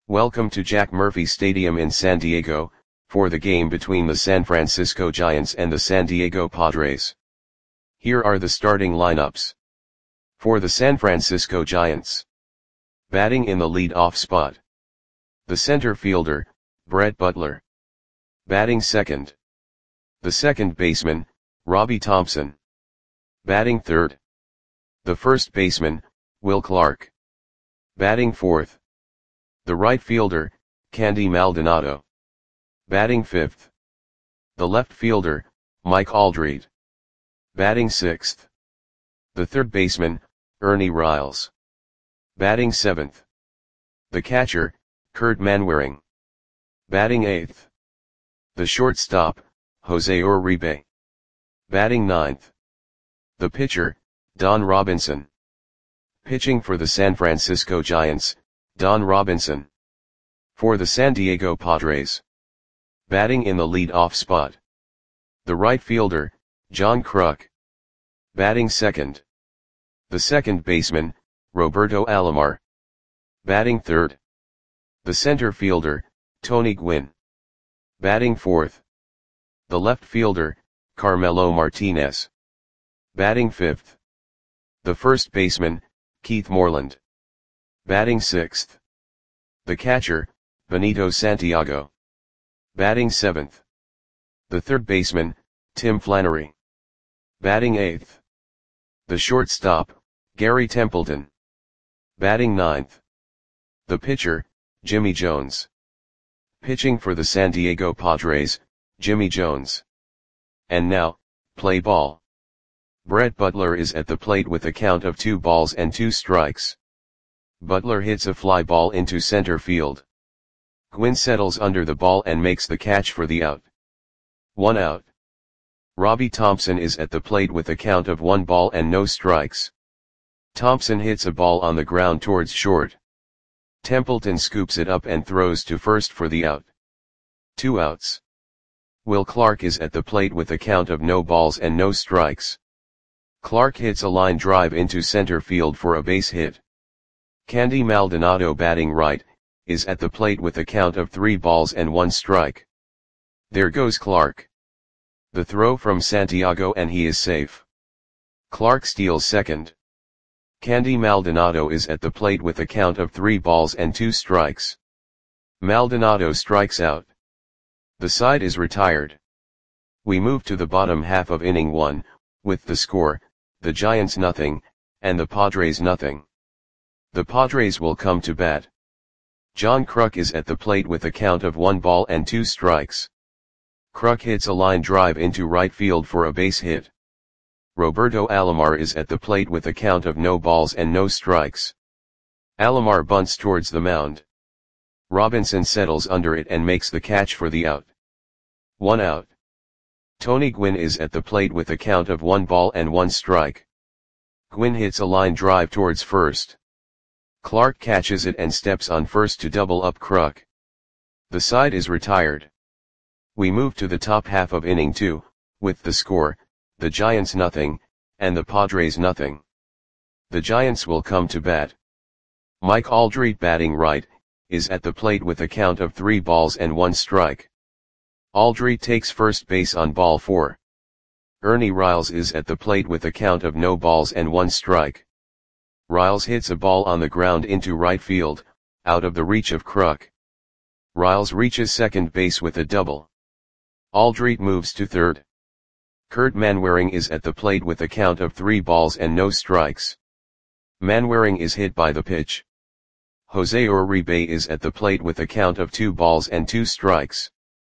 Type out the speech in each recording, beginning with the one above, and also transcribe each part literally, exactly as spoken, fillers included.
Welcome to Jack Murphy Stadium in San Diego, for the game between the San Francisco Giants and the San Diego Padres. Here are the starting lineups. For the San Francisco Giants. Batting in the lead-off spot. The center fielder, Brett Butler. Batting second. The second baseman, Robbie Thompson. Batting third. The first baseman, Will Clark. Batting fourth. The right fielder, Candy Maldonado. Batting fifth. The left fielder, Mike Aldrete. Batting sixth. The third baseman, Ernie Riles. Batting seventh. The catcher, Kurt Manwaring. Batting eighth. The shortstop, Jose Uribe. Batting ninth. The pitcher, Don Robinson. Pitching for the San Francisco Giants, Don Robinson. For the San Diego Padres. Batting in the lead-off spot. The right fielder, John Kruk. Batting second. The second baseman, Roberto Alomar. Batting third. The center fielder, Tony Gwynn. Batting fourth. The left fielder, Carmelo Martinez. Batting fifth. The first baseman, Keith Moreland. Batting sixth. The catcher, Benito Santiago. Batting seventh. The third baseman, Tim Flannery. Batting eighth. The shortstop, Gary Templeton. Batting ninth. The pitcher, Jimmy Jones. Pitching for the San Diego Padres, Jimmy Jones. And now, play ball. Brett Butler is at the plate with a count of two balls and two strikes. Butler hits a fly ball into center field. Gwynn settles under the ball and makes the catch for the out. One out. Robbie Thompson is at the plate with a count of one ball and no strikes. Thompson hits a ball on the ground towards short. Templeton scoops it up and throws to first for the out. Two outs. Will Clark is at the plate with a count of no balls and no strikes. Clark hits a line drive into center field for a base hit. Candy Maldonado, batting right, is at the plate with a count of three balls and one strike. There goes Clark. The throw from Santiago and he is safe. Clark steals second. Candy Maldonado is at the plate with a count of three balls and two strikes. Maldonado strikes out. The side is retired. We move to the bottom half of inning one, with the score, the Giants nothing, and the Padres nothing. The Padres will come to bat. John Kruk is at the plate with a count of one ball and two strikes. Kruk hits a line drive into right field for a base hit. Roberto Alomar is at the plate with a count of no balls and no strikes. Alomar bunts towards the mound. Robinson settles under it and makes the catch for the out. One out. Tony Gwynn is at the plate with a count of one ball and one strike. Gwynn hits a line drive towards first. Clark catches it and steps on first to double up Kruk. The side is retired. We move to the top half of inning two, with the score, the Giants nothing, and the Padres nothing. The Giants will come to bat. Mike Aldrete, batting right, is at the plate with a count of three balls and one strike. Aldrete takes first base on ball four. Ernie Riles is at the plate with a count of no balls and one strike. Riles hits a ball on the ground into right field, out of the reach of Kruk. Riles reaches second base with a double. Aldrete moves to third. Kurt Manwaring is at the plate with a count of three balls and no strikes. Manwaring is hit by the pitch. Jose Uribe is at the plate with a count of two balls and two strikes.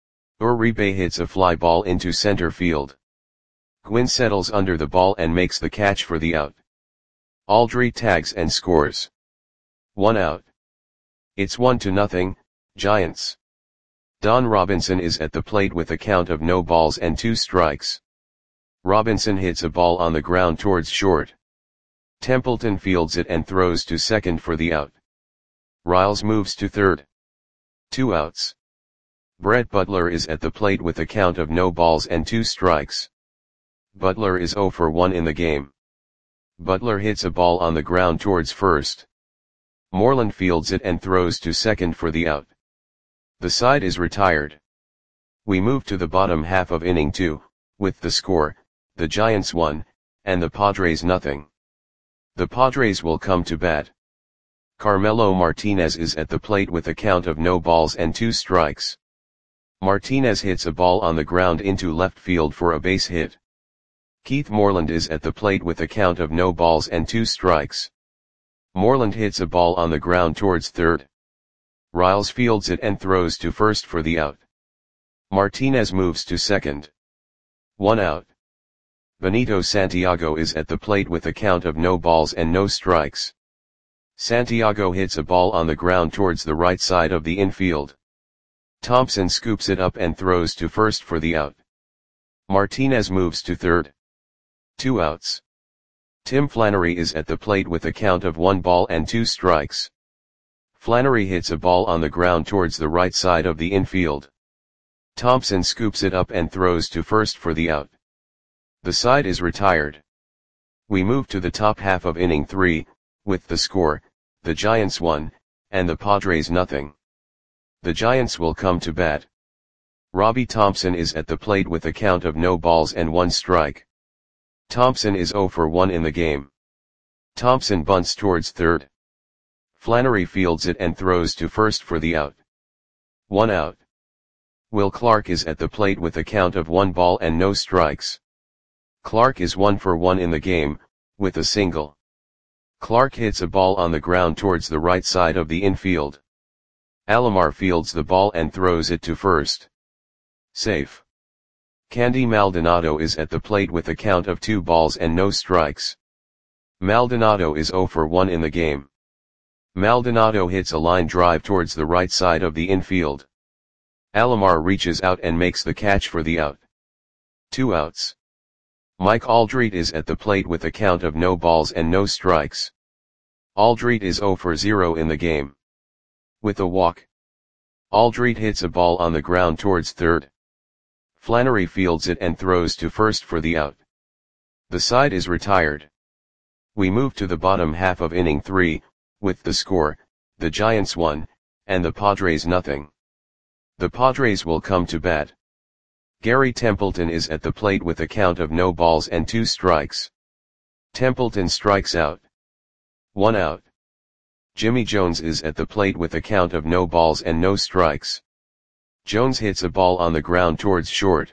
Uribe hits a fly ball into center field. Gwynn settles under the ball and makes the catch for the out. Aldrete tags and scores. One out. It's one to nothing, Giants. Don Robinson is at the plate with a count of no balls and two strikes. Robinson hits a ball on the ground towards short. Templeton fields it and throws to second for the out. Riles moves to third. Two outs. Brett Butler is at the plate with a count of no balls and two strikes. Butler is zero for one in the game. Butler hits a ball on the ground towards first. Moreland fields it and throws to second for the out. The side is retired. We move to the bottom half of inning two, with the score, the Giants one, and the Padres nothing. The Padres will come to bat. Carmelo Martinez is at the plate with a count of no balls and two strikes. Martinez hits a ball on the ground into left field for a base hit. Keith Moreland is at the plate with a count of no balls and two strikes. Moreland hits a ball on the ground towards third. Riles fields it and throws to first for the out. Martinez moves to second. One out. Benito Santiago is at the plate with a count of no balls and no strikes. Santiago hits a ball on the ground towards the right side of the infield. Thompson scoops it up and throws to first for the out. Martinez moves to third. Two outs. Tim Flannery is at the plate with a count of one ball and two strikes. Flannery hits a ball on the ground towards the right side of the infield. Thompson scoops it up and throws to first for the out. The side is retired. We move to the top half of inning three, with the score, the Giants one, and the Padres nothing. The Giants will come to bat. Robbie Thompson is at the plate with a count of no balls and one strike. Thompson is oh for one in the game. Thompson bunts towards third. Flannery fields it and throws to first for the out. One out. Will Clark is at the plate with a count of one ball and no strikes. Clark is one for one in the game, with a single. Clark hits a ball on the ground towards the right side of the infield. Alomar fields the ball and throws it to first. Safe. Candy Maldonado is at the plate with a count of two balls and no strikes. Maldonado is oh for one in the game. Maldonado hits a line drive towards the right side of the infield. Alomar reaches out and makes the catch for the out. Two outs. Mike Aldrete is at the plate with a count of no balls and no strikes. Aldrete is oh for zero in the game. With a walk. Aldrete hits a ball on the ground towards third. Flannery fields it and throws to first for the out. The side is retired. We move to the bottom half of inning three, with the score, the Giants one, and the Padres nothing. The Padres will come to bat. Gary Templeton is at the plate with a count of no balls and two strikes. Templeton strikes out. One out. Jimmy Jones is at the plate with a count of no balls and no strikes. Jones hits a ball on the ground towards short.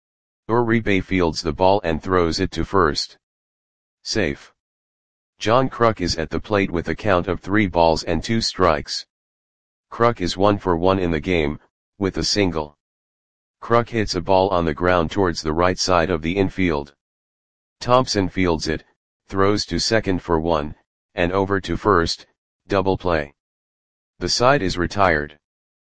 Uribe fields the ball and throws it to first. Safe. John Kruk is at the plate with a count of three balls and two strikes. Kruk is one for one in the game, with a single. Kruk hits a ball on the ground towards the right side of the infield. Thompson fields it, throws to second for one, and over to first, double play. The side is retired.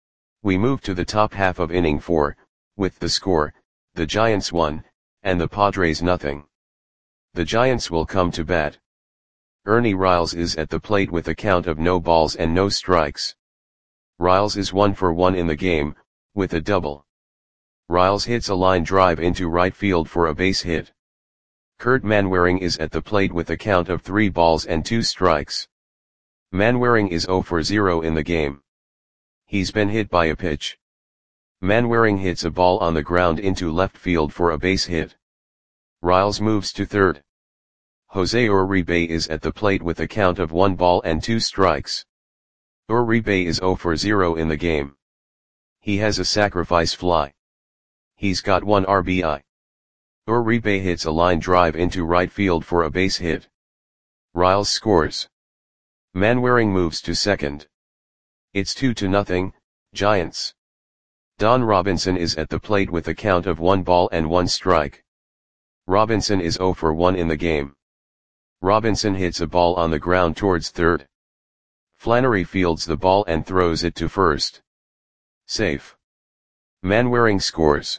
We move to the top half of inning four, with the score, the Giants one, and the Padres nothing. The Giants will come to bat. Ernie Riles is at the plate with a count of no balls and no strikes. Riles is one for one in the game, with a double. Riles hits a line drive into right field for a base hit. Kurt Manwaring is at the plate with a count of three balls and two strikes. Manwaring is oh for zero in the game. He's been hit by a pitch. Manwaring hits a ball on the ground into left field for a base hit. Riles moves to third. Jose Uribe is at the plate with a count of one ball and two strikes. Uribe is oh for zero in the game. He has a sacrifice fly. He's got one R B I. Uribe hits a line drive into right field for a base hit. Riles scores. Manwaring moves to second. It's two to nothing, Giants. Don Robinson is at the plate with a count of one ball and one strike. Robinson is oh for one in the game. Robinson hits a ball on the ground towards third. Flannery fields the ball and throws it to first. Safe. Manwaring scores.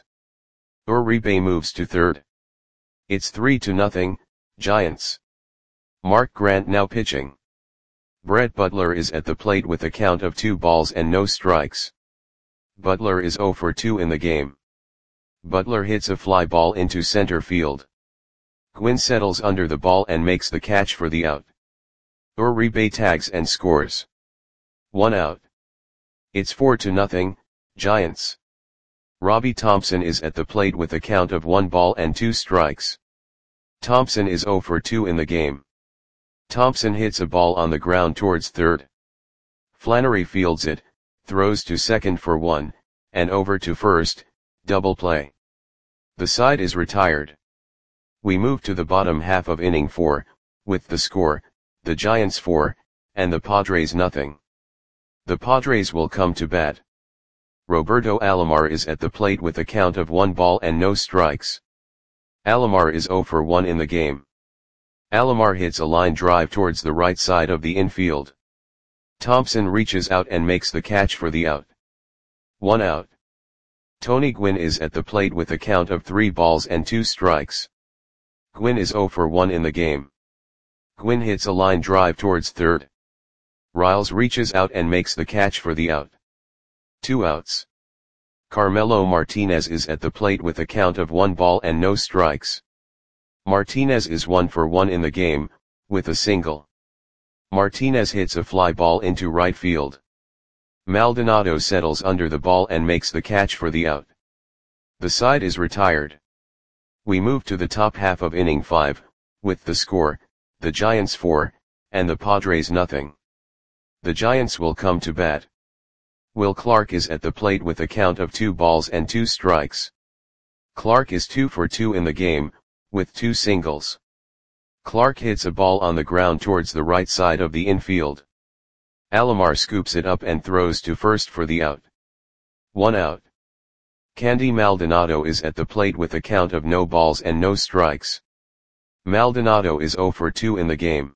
Uribe moves to third. It's three to nothing, Giants. Mark Grant now pitching. Brett Butler is at the plate with a count of two balls and no strikes. Butler is oh for two in the game. Butler hits a fly ball into center field. Gwynn settles under the ball and makes the catch for the out. Uribe tags and scores. One out. It's four to nothing, Giants. Robbie Thompson is at the plate with a count of one ball and two strikes. Thompson is zero for two in the game. Thompson hits a ball on the ground towards third. Flannery fields it, throws to second for one, and over to first, double play. The side is retired. We move to the bottom half of inning four, with the score, the Giants four, and the Padres nothing. The Padres will come to bat. Roberto Alomar is at the plate with a count of one ball and no strikes. Alomar is zero for one in the game. Alomar hits a line drive towards the right side of the infield. Thompson reaches out and makes the catch for the out. One out. Tony Gwynn is at the plate with a count of three balls and two strikes. Gwynn is zero for one in the game. Gwynn hits a line drive towards third. Riles reaches out and makes the catch for the out. Two outs. Carmelo Martinez is at the plate with a count of one ball and no strikes. Martinez is one for one in the game, with a single. Martinez hits a fly ball into right field. Maldonado settles under the ball and makes the catch for the out. The side is retired. We move to the top half of inning five, with the score, the Giants four, and the Padres nothing. The Giants will come to bat. Will Clark is at the plate with a count of two balls and two strikes. Clark is two for two in the game, with two singles. Clark hits a ball on the ground towards the right side of the infield. Alomar scoops it up and throws to first for the out. One out. Candy Maldonado is at the plate with a count of no balls and no strikes. Maldonado is zero for two in the game.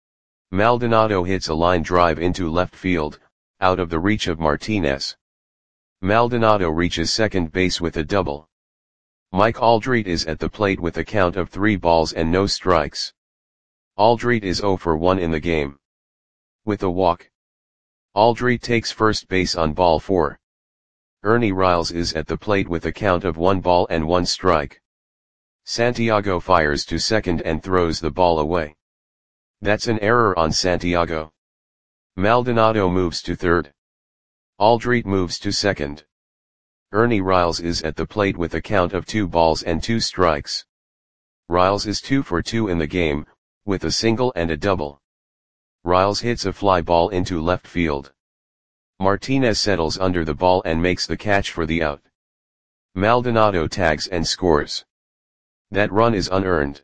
Maldonado hits a line drive into left field, out of the reach of Martinez. Maldonado reaches second base with a double. Mike Aldrete is at the plate with a count of three balls and no strikes. Aldrete is zero for one in the game. With a walk. Aldrete takes first base on ball four. Ernie Riles is at the plate with a count of one ball and one strike. Santiago fires to second and throws the ball away. That's an error on Santiago. Maldonado moves to third. Aldrete moves to second. Ernie Riles is at the plate with a count of two balls and two strikes. Riles is two for two in the game, with a single and a double. Riles hits a fly ball into left field. Martinez settles under the ball and makes the catch for the out. Maldonado tags and scores. That run is unearned.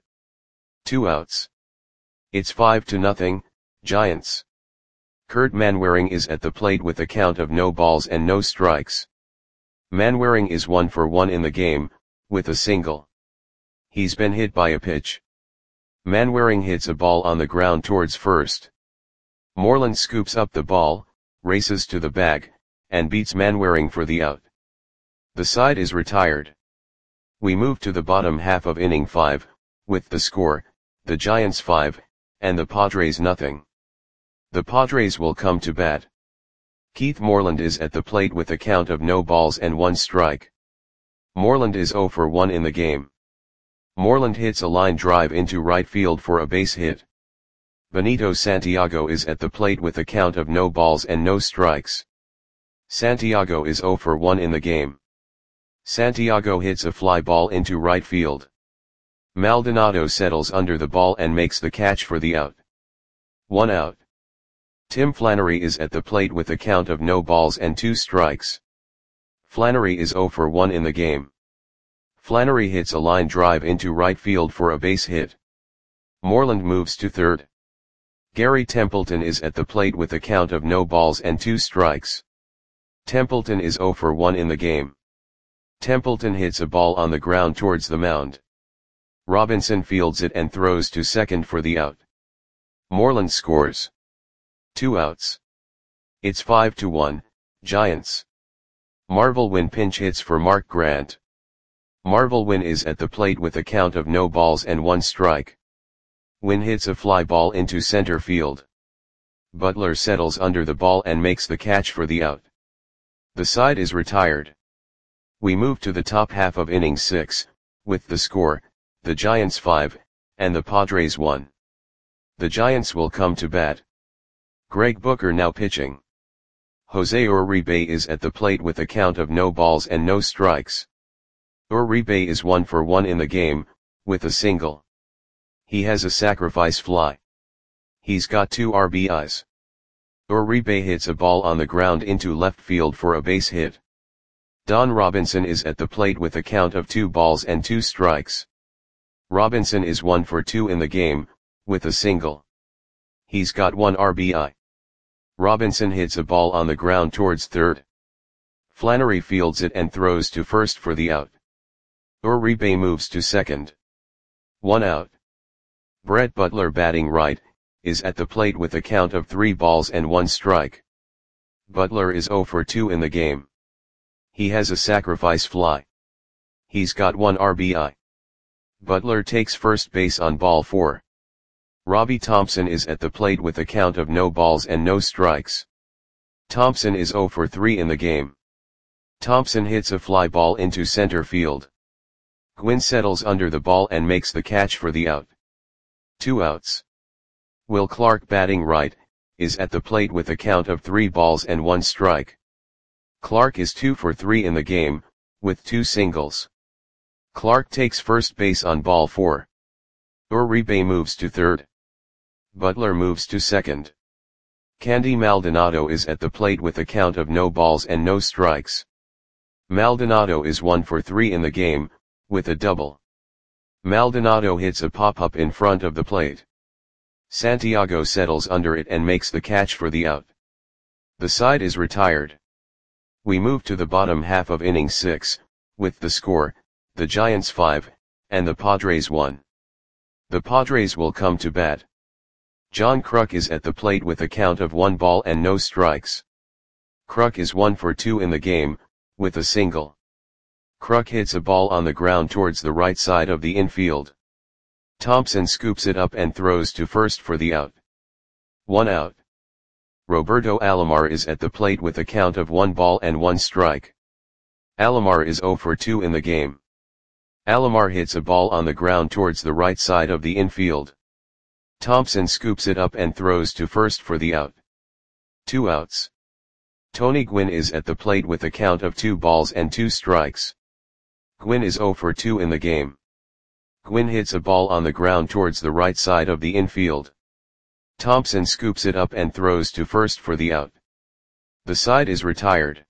Two outs. It's five to nothing, Giants. Kurt Manwaring is at the plate with a count of no balls and no strikes. Manwaring is one for one in the game, with a single. He's been hit by a pitch. Manwaring hits a ball on the ground towards first. Moreland scoops up the ball, races to the bag, and beats Manwaring for the out. The side is retired. We move to the bottom half of inning five, with the score, the Giants five, and the Padres nothing. The Padres will come to bat. Keith Moreland is at the plate with a count of no balls and one strike. Moreland is zero for one in the game. Moreland hits a line drive into right field for a base hit. Benito Santiago is at the plate with a count of no balls and no strikes. Santiago is zero for one in the game. Santiago hits a fly ball into right field. Maldonado settles under the ball and makes the catch for the out. One out. Tim Flannery is at the plate with a count of no balls and two strikes. Flannery is zero for one in the game. Flannery hits a line drive into right field for a base hit. Moreland moves to third. Gary Templeton is at the plate with a count of no balls and two strikes. Templeton is zero for one in the game. Templeton hits a ball on the ground towards the mound. Robinson fields it and throws to second for the out. Moreland scores. Two outs. It's five to one, Giants. Marvel Wynn pinch hits for Mark Grant. Marvel Wynn is at the plate with a count of no balls and one strike. Wynn hits a fly ball into center field. Butler settles under the ball and makes the catch for the out. The side is retired. We move to the top half of inning six, with the score, the Giants five, and the Padres one. The Giants will come to bat. Greg Booker now pitching. Jose Uribe is at the plate with a count of no balls and no strikes. Uribe is one for one in the game, with a single. He has a sacrifice fly. He's got two R B Is. Uribe hits a ball on the ground into left field for a base hit. Don Robinson is at the plate with a count of two balls and two strikes. Robinson is one for two in the game, with a single. He's got one R B I. Robinson hits a ball on the ground towards third. Flannery fields it and throws to first for the out. Uribe moves to second. One out. Brett Butler, batting right, is at the plate with a count of three balls and one strike. Butler is zero for two in the game. He has a sacrifice fly. He's got one R B I. Butler takes first base on ball four. Robbie Thompson is at the plate with a count of no balls and no strikes. Thompson is zero for three in the game. Thompson hits a fly ball into center field. Gwynn settles under the ball and makes the catch for the out. Two outs. Will Clark, batting right, is at the plate with a count of three balls and one strike. Clark is two for three in the game, with two singles. Clark takes first base on ball four. Uribe moves to third. Butler moves to second. Candy Maldonado is at the plate with a count of no balls and no strikes. Maldonado is one for three in the game, with a double. Maldonado hits a pop-up in front of the plate. Santiago settles under it and makes the catch for the out. The side is retired. We move to the bottom half of inning six, with the score, the Giants five, and the Padres one. The Padres will come to bat. John Kruk is at the plate with a count of one ball and no strikes. Kruk is one for two in the game, with a single. Kruk hits a ball on the ground towards the right side of the infield. Thompson scoops it up and throws to first for the out. One out. Roberto Alomar is at the plate with a count of one ball and one strike. Alomar is zero for two in the game. Alomar hits a ball on the ground towards the right side of the infield. Thompson scoops it up and throws to first for the out. Two outs. Tony Gwynn is at the plate with a count of two balls and two strikes. Gwynn is zero for two in the game. Gwynn hits a ball on the ground towards the right side of the infield. Thompson scoops it up and throws to first for the out. The side is retired.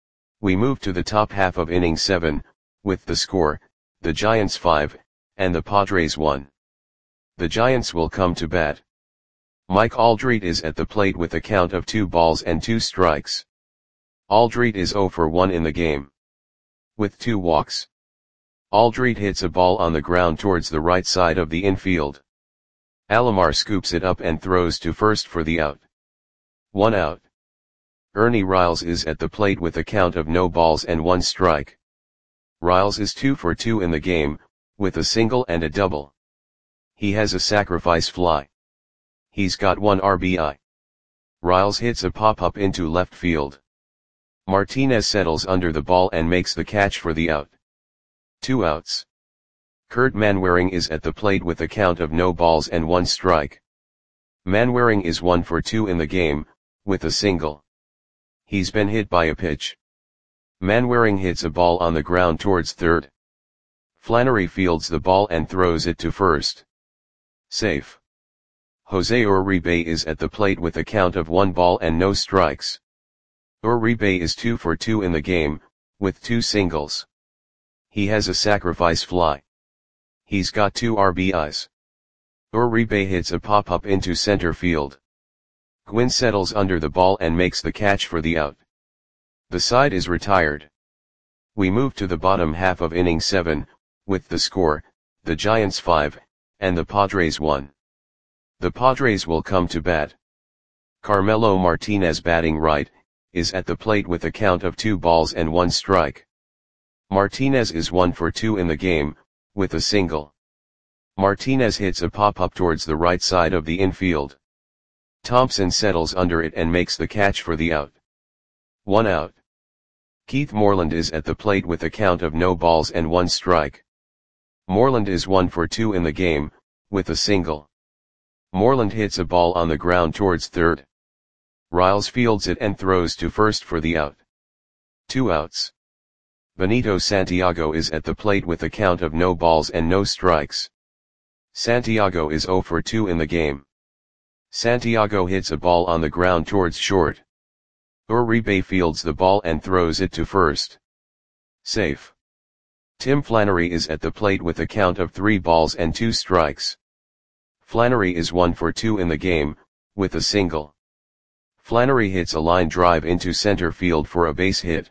We move to the top half of inning seven, with the score, the Giants five, and the Padres one. The Giants will come to bat. Mike Aldrete is at the plate with a count of two balls and two strikes. Aldrete is zero for one in the game. With two walks. Aldrete hits a ball on the ground towards the right side of the infield. Alomar scoops it up and throws to first for the out. One out. Ernie Riles is at the plate with a count of no balls and one strike. Riles is two for two in the game, with a single and a double. He has a sacrifice fly. He's got one R B I. Riles hits a pop-up into left field. Martinez settles under the ball and makes the catch for the out. Two outs. Kurt Manwaring is at the plate with a count of no balls and one strike. Manwaring is one for two in the game, with a single. He's been hit by a pitch. Manwaring hits a ball on the ground towards third. Flannery fields the ball and throws it to first. Safe. Jose Uribe is at the plate with a count of one ball and no strikes. Uribe is two for two in the game, with two singles. He has a sacrifice fly. He's got two R B Is. Uribe hits a pop-up into center field. Gwynn settles under the ball and makes the catch for the out. The side is retired. We move to the bottom half of inning seven, with the score, the Giants five, and the Padres one. The Padres will come to bat. Carmelo Martinez, batting right, is at the plate with a count of two balls and one strike. Martinez is one for two in the game, with a single. Martinez hits a pop-up towards the right side of the infield. Thompson settles under it and makes the catch for the out. One out. Keith Moreland is at the plate with a count of no balls and one strike. Moreland is one for two in the game, with a single. Moreland hits a ball on the ground towards third. Riles fields it and throws to first for the out. Two outs. Benito Santiago is at the plate with a count of no balls and no strikes. Santiago is oh for two in the game. Santiago hits a ball on the ground towards short. Uribe fields the ball and throws it to first. Safe. Tim Flannery is at the plate with a count of three balls and two strikes. Flannery is one for two in the game, with a single. Flannery hits a line drive into center field for a base hit.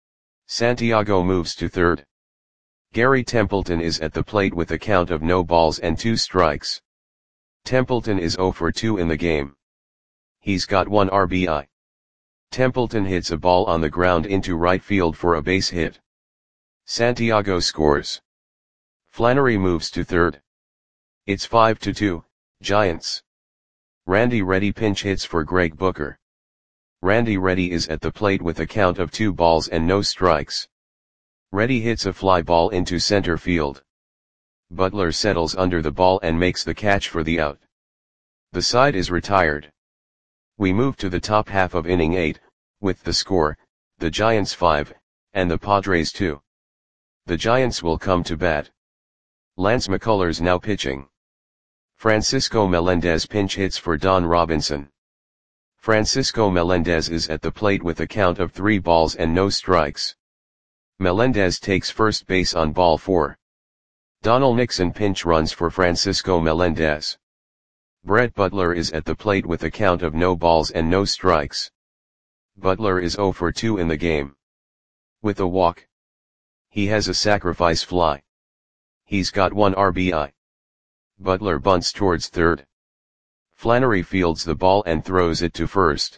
Santiago moves to third. Gary Templeton is at the plate with a count of no balls and two strikes. Templeton is oh for two in the game. He's got one R B I. Templeton hits a ball on the ground into right field for a base hit. Santiago scores. Flannery moves to third. It's five to two, Giants. Randy Reddy pinch hits for Greg Booker. Randy Reddy is at the plate with a count of two balls and no strikes. Reddy hits a fly ball into center field. Butler settles under the ball and makes the catch for the out. The side is retired. We move to the top half of inning eight, with the score, the Giants five, and the Padres two. The Giants will come to bat. Lance McCullers now pitching. Francisco Melendez pinch hits for Don Robinson. Francisco Melendez is at the plate with a count of three balls and no strikes. Melendez takes first base on ball four. Donald Nixon pinch runs for Francisco Melendez. Brett Butler is at the plate with a count of no balls and no strikes. Butler is oh for two in the game. With a walk. He has a sacrifice fly. He's got one R B I. Butler bunts towards third. Flannery fields the ball and throws it to first.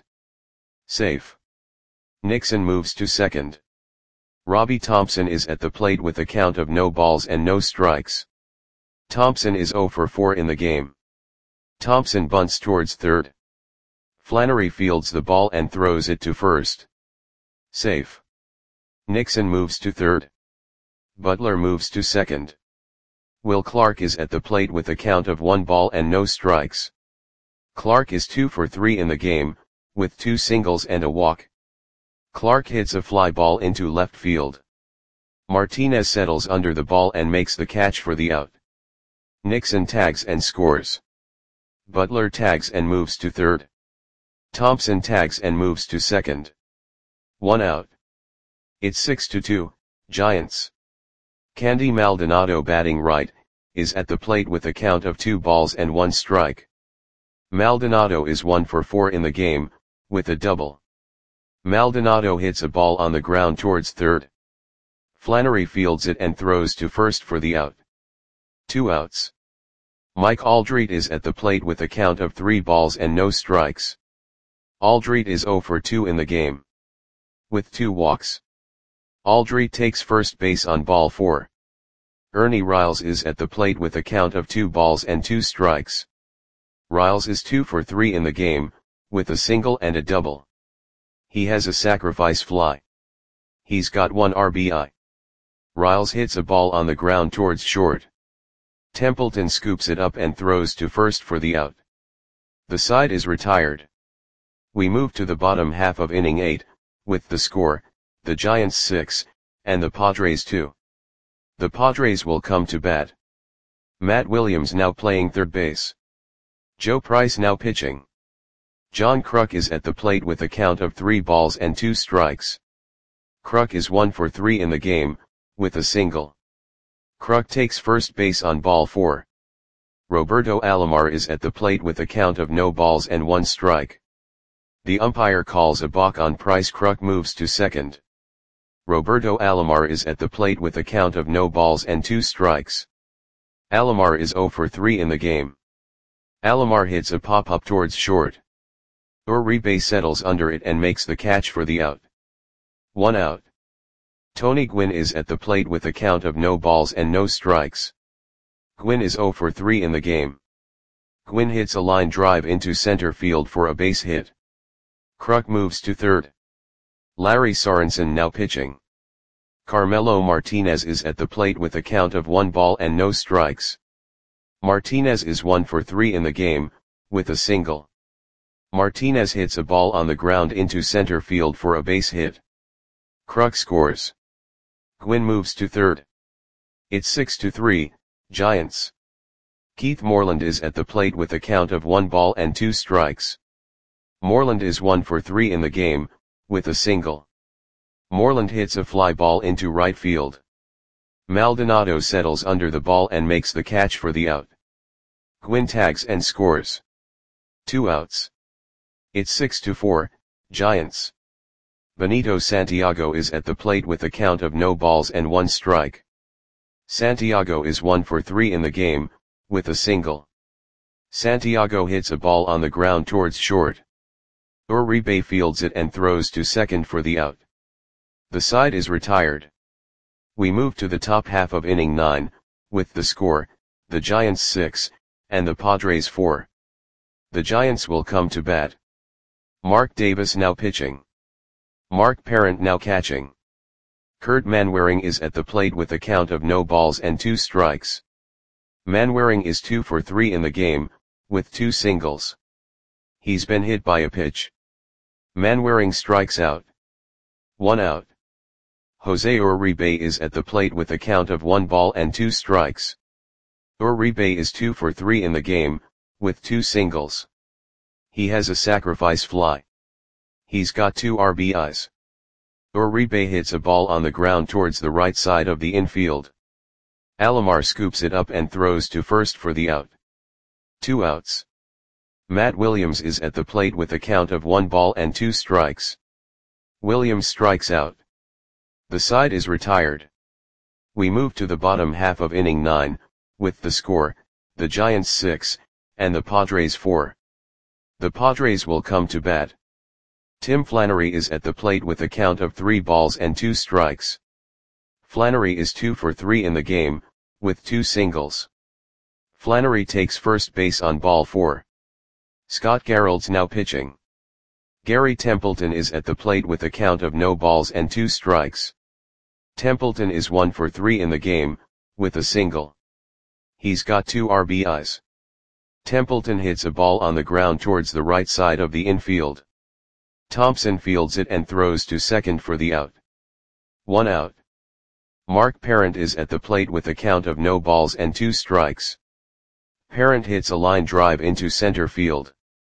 Safe. Nixon moves to second. Robbie Thompson is at the plate with a count of no balls and no strikes. Thompson is oh for four in the game. Thompson bunts towards third. Flannery fields the ball and throws it to first. Safe. Nixon moves to third. Butler moves to second. Will Clark is at the plate with a count of one ball and no strikes. Clark is two for three in the game, with two singles and a walk. Clark hits a fly ball into left field. Martinez settles under the ball and makes the catch for the out. Nixon tags and scores. Butler tags and moves to third. Thompson tags and moves to second. One out. It's six to two, Giants. Candy Maldonado batting right, is at the plate with a count of two balls and one strike. Maldonado is one for four in the game, with a double. Maldonado hits a ball on the ground towards third. Flannery fields it and throws to first for the out. Two outs. Mike Aldrete is at the plate with a count of three balls and no strikes. Aldrete is oh for two in the game. With two walks. Aldrete takes first base on ball four. Ernie Riles is at the plate with a count of two balls and two strikes. Riles is two for three in the game, with a single and a double. He has a sacrifice fly. He's got one R B I. Riles hits a ball on the ground towards short. Templeton scoops it up and throws to first for the out. The side is retired. We move to the bottom half of inning eight, with the score, the Giants six, and the Padres two. The Padres will come to bat. Matt Williams now playing third base. Joe Price now pitching. John Kruk is at the plate with a count of three balls and two strikes. Kruk is one for three in the game, with a single. Kruk takes first base on ball four. Roberto Alomar is at the plate with a count of no balls and one strike. The umpire calls a balk on Price. Kruk moves to second. Roberto Alomar is at the plate with a count of no balls and two strikes. Alomar is oh for three in the game. Alomar hits a pop-up towards short. Uribe settles under it and makes the catch for the out. One out. Tony Gwynn is at the plate with a count of no balls and no strikes. Gwynn is oh for three in the game. Gwynn hits a line drive into center field for a base hit. Kruk moves to third. Larry Sorensen now pitching. Carmelo Martinez is at the plate with a count of one ball and no strikes. Martinez is one for three in the game, with a single. Martinez hits a ball on the ground into center field for a base hit. Kruk scores. Gwynn moves to third. It's six to three, Giants. Keith Moreland is at the plate with a count of one ball and two strikes. Moreland is one for three in the game, with a single. Moreland hits a fly ball into right field. Maldonado settles under the ball and makes the catch for the out. Gwynn tags and scores. Two outs. It's six to four, Giants. Benito Santiago is at the plate with a count of no balls and one strike. Santiago is one for three in the game, with a single. Santiago hits a ball on the ground towards short. Uribe fields it and throws to second for the out. The side is retired. We move to the top half of inning nine, with the score, the Giants six, and the Padres four. The Giants will come to bat. Mark Davis now pitching. Mark Parent now catching. Kurt Manwaring is at the plate with a count of no balls and two strikes. Manwaring is two for three in the game, with two singles. He's been hit by a pitch. Manwaring strikes out. One out. Jose Uribe is at the plate with a count of one ball and two strikes. Uribe is two for three in the game, with two singles. He has a sacrifice fly. He's got two R B Is. Uribe hits a ball on the ground towards the right side of the infield. Alomar scoops it up and throws to first for the out. Two outs. Matt Williams is at the plate with a count of one ball and two strikes. Williams strikes out. The side is retired. We move to the bottom half of inning nine, with the score, the Giants six, and the Padres four. The Padres will come to bat. Tim Flannery is at the plate with a count of three balls and two strikes. Flannery is two for three in the game, with two singles. Flannery takes first base on ball four. Scott Gerald's now pitching. Gary Templeton is at the plate with a count of no balls and two strikes. Templeton is one for three in the game, with a single. He's got two R B Is. Templeton hits a ball on the ground towards the right side of the infield. Thompson fields it and throws to second for the out. One out. Mark Parent is at the plate with a count of no balls and two strikes. Parent hits a line drive into center field.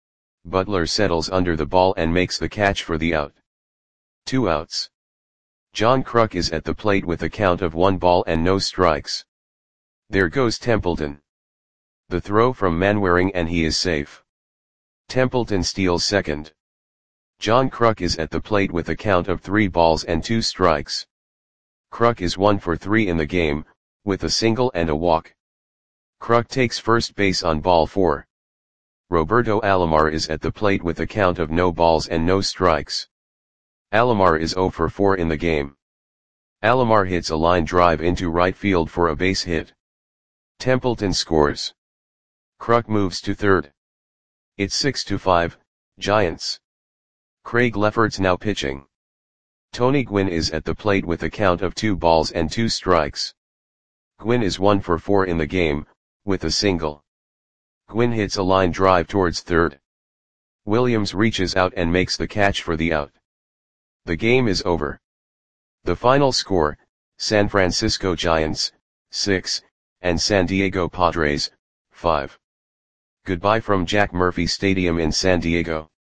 Butler settles under the ball and makes the catch for the out. Two outs. John Kruk is at the plate with a count of one ball and no strikes. There goes Templeton. The throw from Manwaring and he is safe. Templeton steals second. John Kruk is at the plate with a count of three balls and two strikes. Kruk is one for three in the game, with a single and a walk. Kruk takes first base on ball four. Roberto Alomar is at the plate with a count of no balls and no strikes. Alomar is zero for four in the game. Alomar hits a line drive into right field for a base hit. Templeton scores. Kruk moves to third. It's six to five, Giants. Craig Lefferts now pitching. Tony Gwynn is at the plate with a count of two balls and two strikes. Gwynn is one for four in the game, with a single. Gwynn hits a line drive towards third. Williams reaches out and makes the catch for the out. The game is over. The final score, San Francisco Giants, six, and San Diego Padres, five. Goodbye from Jack Murphy Stadium in San Diego.